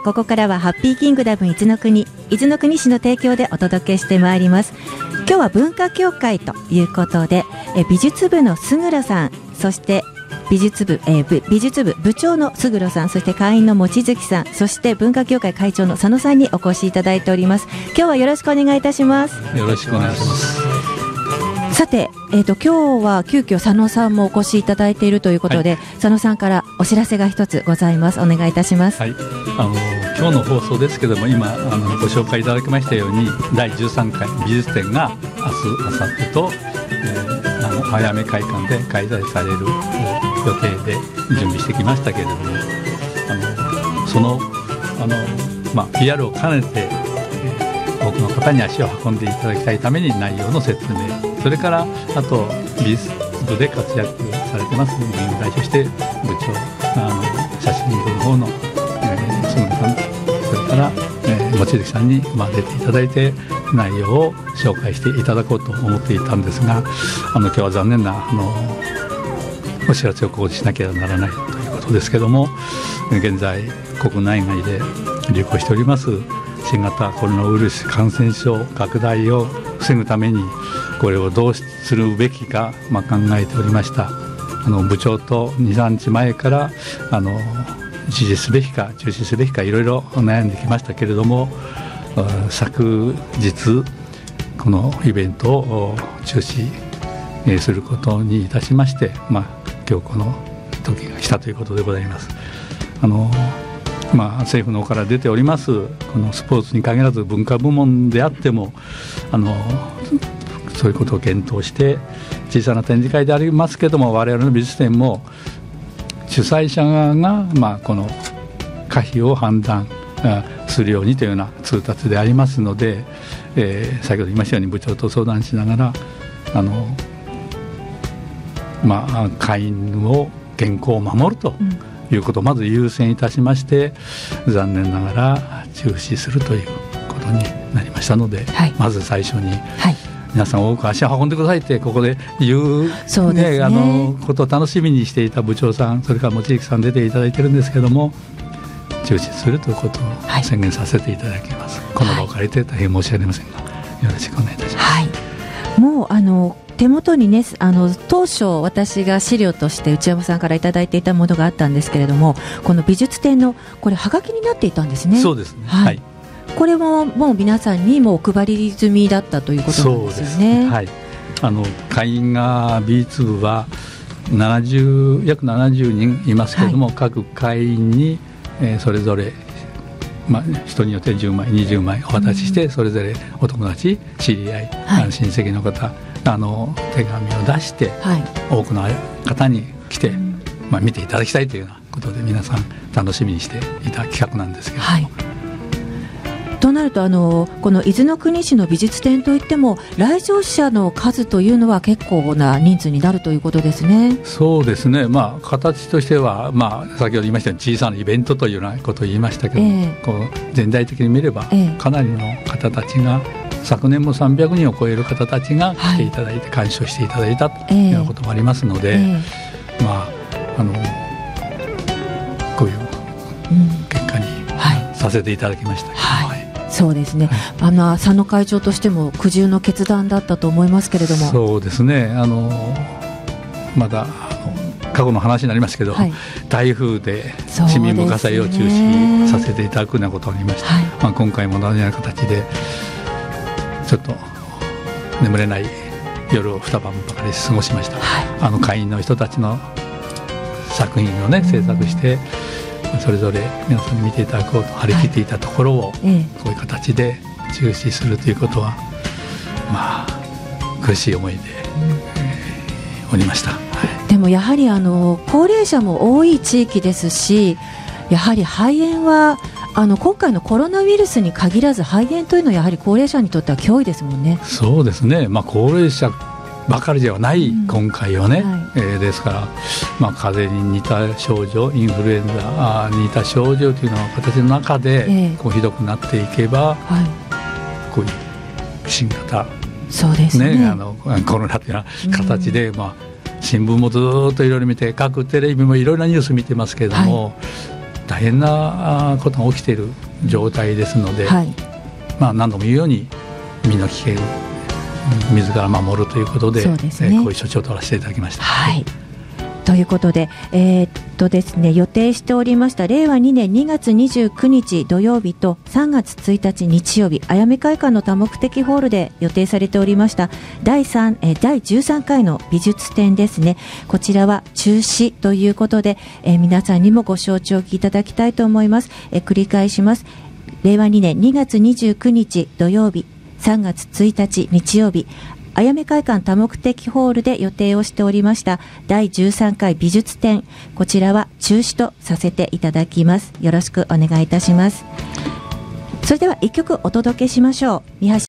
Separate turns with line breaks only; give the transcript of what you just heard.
ここからはハッピーキングダム伊豆の国市の提供でお届けしてまいります。今日は文化協会ということで美術部の勝呂さん、そして美術部部長の勝呂さん、そして会員の望月さん、そして文化協会会長の佐野さんにお越しいただいております。今日はよろしくお願いいたします。
よろしくお願いします。
さて、今日は急遽佐野さんもお越しいただいているということで、はい、佐野さんからお知らせが一つございます。お願いいたします。
はい、今日の放送ですけども、今ご紹介いただきましたように第13回美術展が明日、明後日と、早め会館で開催される予定で準備してきましたけれども、そのPR を兼ねて、多くの方に足を運んでいただきたいために内容の説明、それからあと美術部で活躍されてます部員を代表して部長、写真部の方の勝呂さん、それから望月さんに出ていただいて内容を紹介していただこうと思っていたんですが、今日は残念なお知らせをここでしなければならないということですけども、現在国内外で流行しております新型コロナウイルス感染症拡大を防ぐためにこれをどうするべきか、考えておりました。部長と 2,3 日前から実施すべきか中止すべきかいろいろ悩んできましたけれども、昨日このイベントを中止することにいたしまして、今日この時が来たということでございます。政府の方から出ておりますこのスポーツに限らず文化部門であってもそういうことを検討して小さな展示会でありますけども、我々の美術展も主催者側が、この可否を判断するようにというような通達でありますので、先ほど言いましたように部長と相談しながら会員の健康を守るということをまず優先いたしまして、残念ながら中止するということになりましたので、はい、まず最初に、皆さん多く足を運んでくださいってここで言う、ことを楽しみにしていた部長さん、それから望月さん出ていただいてるんですけども、中止するということを宣言させていただきます。この場を借りて大変申し訳ありませんが、よろしくお願いいたします。
もう手元にね、当初私が資料として内山さんからいただいていたものがあったんですけれども、この美術展のこれはがきになっていたんですね。
そうですね、
これももう皆さんにもお配り済みだったということなんですよね。
そうですね、会員が美術部は約70人いますけれども、各会員に、それぞれ人によって10枚20枚お渡しして、それぞれお友達知り合い、親戚の方手紙を出して、多くの方に来て、見ていただきたいというようなことで皆さん楽しみにしていた企画なんですけれども、
となるとこの伊豆の国市の美術展といっても来場者の数というのは結構な人数になるということですね。
そうですね、形としては、先ほど言いましたように小さなイベントというようなことを言いましたけども、こう全体的に見れば、かなりの方たちが昨年も300人を超える方たちが来ていただいて、鑑賞していただいたというようなこともありますので、こういう結果にさせていただきました。
そうですね、佐野会長としても苦渋の決断だったと思いますけれども。
そうですね、まだ過去の話になりますけど、台風で市民文化祭を中止させていただくようなことがありました。今回も同じような形でちょっと眠れない夜を2晩ばかり過ごしました。会員の人たちの作品を制作してそれぞれ皆さんに見ていただこうと張り切っていたところを、こういう形で中止するということは苦しい思いで、おりました。
でもやはり高齢者も多い地域ですし、やはり肺炎は今回のコロナウイルスに限らず肺炎というのはやはり高齢者にとっては脅威ですもんね。
そうですね、高齢者ばかりではない、今回はね、ですから、風邪に似た症状、インフルエンザに似た症状というのは形の中で、こうひどくなっていけば、こういう新型、
そうですね、
コロナというような形で、新聞もずっといろいろ見て、各テレビもいろいろなニュース見てますけれども、 大変なことが起きている状態ですので、何度も言うように身の危険、自ら守るということで、こういう処置を取らせていただきました。
ということで、ですね、予定しておりました令和2年2月29日土曜日と3月1日日曜日、あやめ会館の多目的ホールで予定されておりました第13回の美術展ですね。こちらは中止ということで、皆さんにもご承知おきいただきたいと思います。繰り返します。令和2年2月29日土曜日、3月1日日曜日、あやめ会館多目的ホールで予定をしておりました第13回美術展、こちらは中止とさせていただきます。よろしくお願いいたします。それでは一曲お届けしましょう。三橋